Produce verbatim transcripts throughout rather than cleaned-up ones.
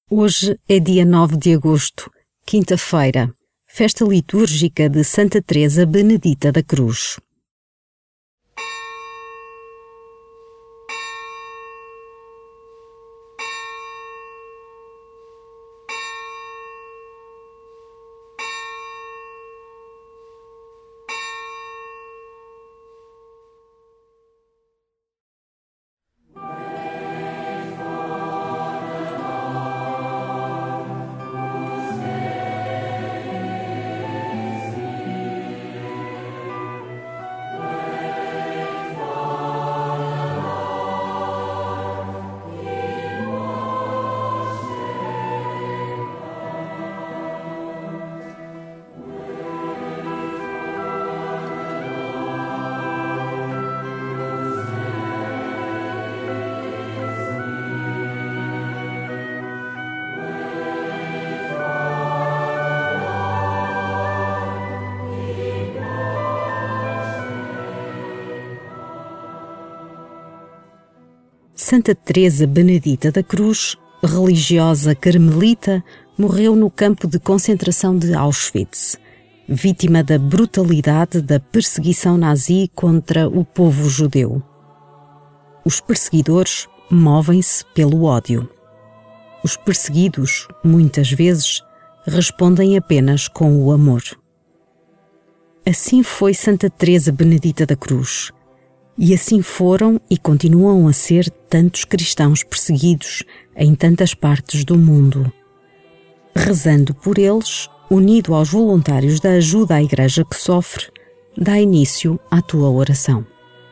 Hoje é dia nove de agosto, quinta-feira, festa litúrgica de Santa Teresa Benedita da Cruz. Santa Teresa Benedita da Cruz, religiosa carmelita, morreu no campo de concentração de Auschwitz, vítima da brutalidade da perseguição nazi contra o povo judeu. Os perseguidores movem-se pelo ódio. Os perseguidos, muitas vezes, respondem apenas com o amor. Assim foi Santa Teresa Benedita da Cruz. E assim foram e continuam a ser tantos cristãos perseguidos em tantas partes do mundo. Rezando por eles, unido aos voluntários da ajuda à Igreja que sofre, dá início à tua oração.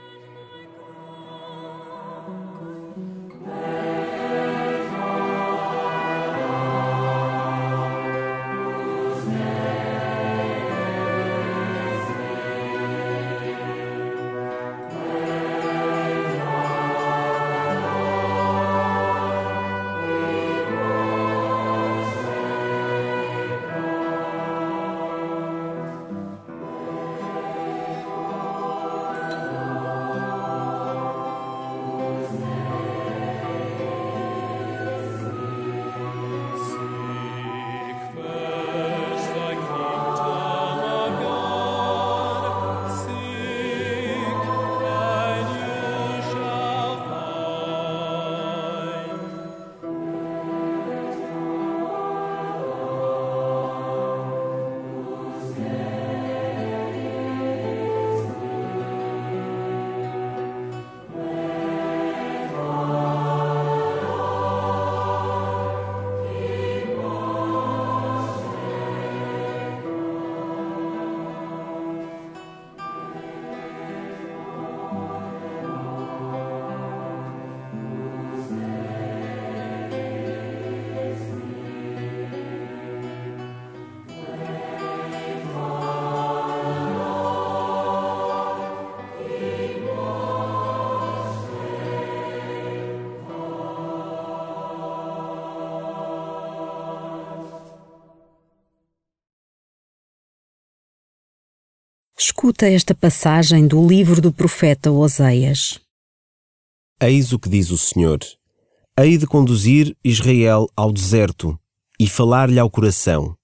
Escuta esta passagem do livro do profeta Oseias. Eis o que diz o Senhor: hei de conduzir Israel ao deserto e falar-lhe ao coração.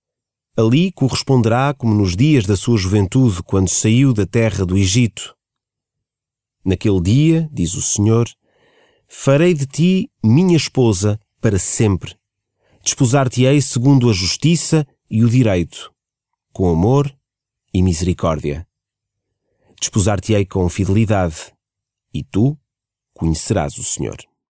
Ali corresponderá como nos dias da sua juventude, quando saiu da terra do Egito. Naquele dia, diz o Senhor, farei de ti minha esposa para sempre. Desposar-te-ei segundo a justiça e o direito, com amor e misericórdia. Desposar-te-ei com fidelidade, e tu conhecerás o Senhor.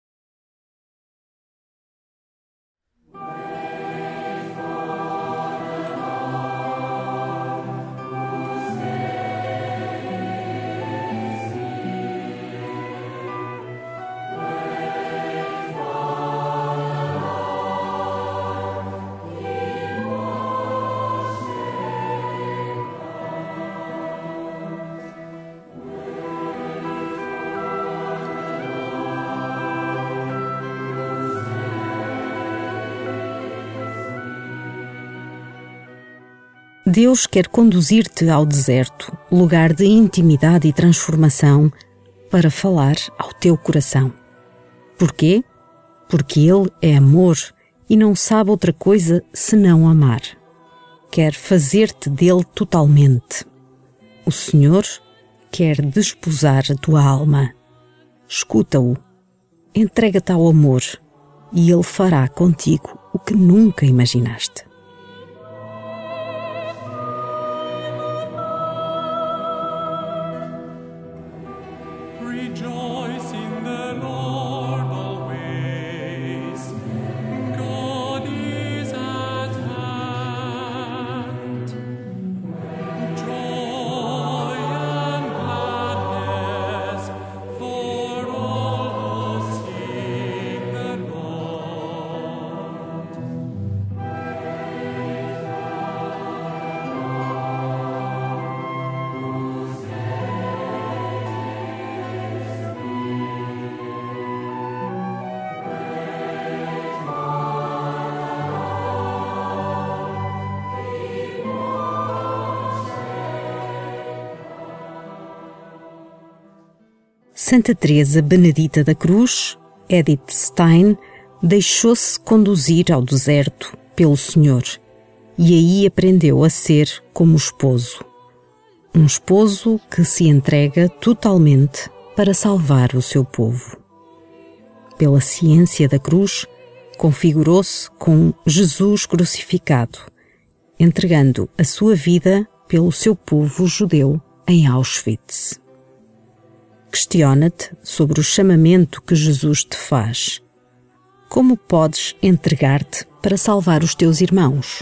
Deus quer conduzir-te ao deserto, lugar de intimidade e transformação, para falar ao teu coração. Porquê? Porque Ele é amor e não sabe outra coisa senão amar. Quer fazer-te dele totalmente. O Senhor quer desposar a tua alma. Escuta-o, entrega-te ao amor e Ele fará contigo o que nunca imaginaste. Rejoice in the Lord always. God is at hand. Joy and gladness for all who seek the Lord. Santa Teresa Benedita da Cruz, Edith Stein, deixou-se conduzir ao deserto pelo Senhor e aí aprendeu a ser como esposo. Um esposo que se entrega totalmente para salvar o seu povo. Pela ciência da cruz, configurou-se com Jesus crucificado, entregando a sua vida pelo seu povo judeu em Auschwitz. Questiona-te sobre o chamamento que Jesus te faz. Como podes entregar-te para salvar os teus irmãos?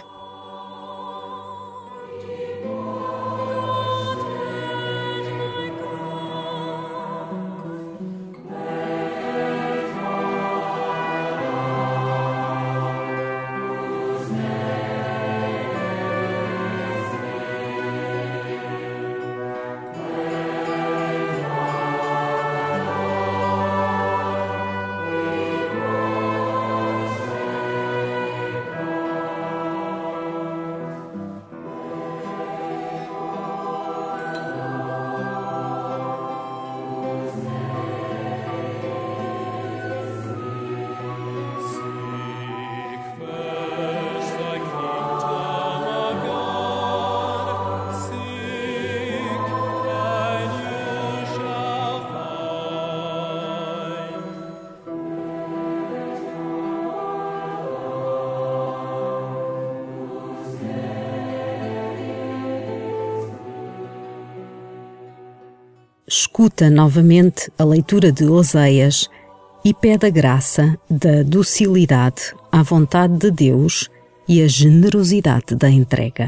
Escuta novamente a leitura de Oseias e pede a graça da docilidade à vontade de Deus e a generosidade da entrega.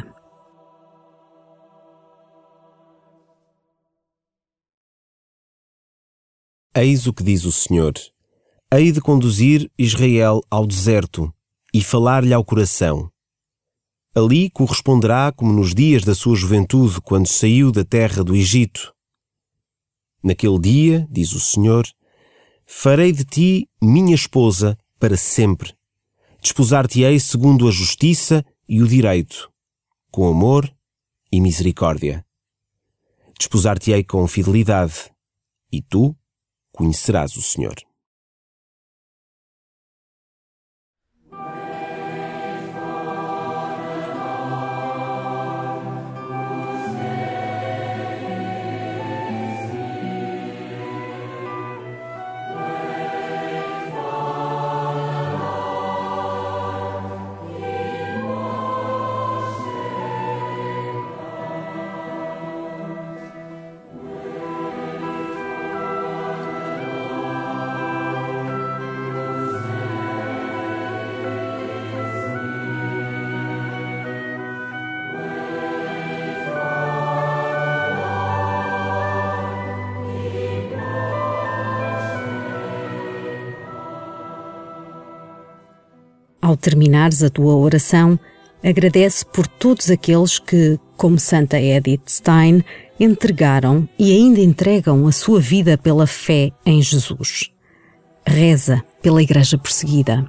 Eis o que diz o Senhor: hei de conduzir Israel ao deserto e falar-lhe ao coração. Ali corresponderá como nos dias da sua juventude, quando saiu da terra do Egito. Naquele dia, diz o Senhor, farei de ti minha esposa para sempre. Desposar-te-ei segundo a justiça e o direito, com amor e misericórdia. Desposar-te-ei com fidelidade, e tu conhecerás o Senhor. Ao terminares a tua oração, agradece por todos aqueles que, como Santa Edith Stein, entregaram e ainda entregam a sua vida pela fé em Jesus. Reza pela Igreja perseguida.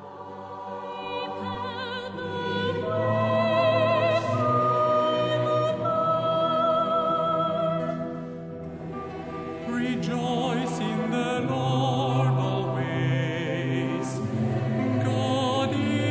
Rejoice in the Lord always. God is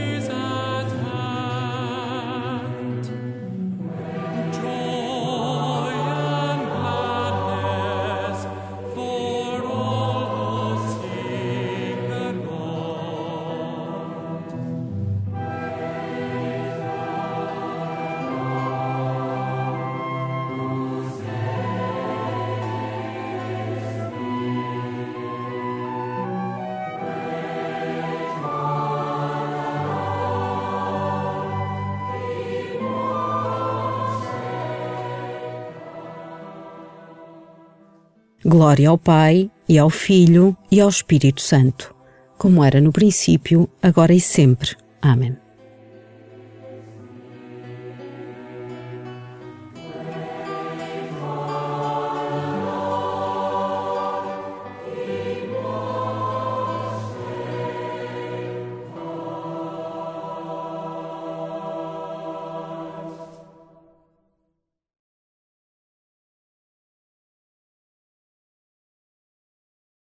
Glória ao Pai, e ao Filho, e ao Espírito Santo, como era no princípio, agora e sempre. Amém.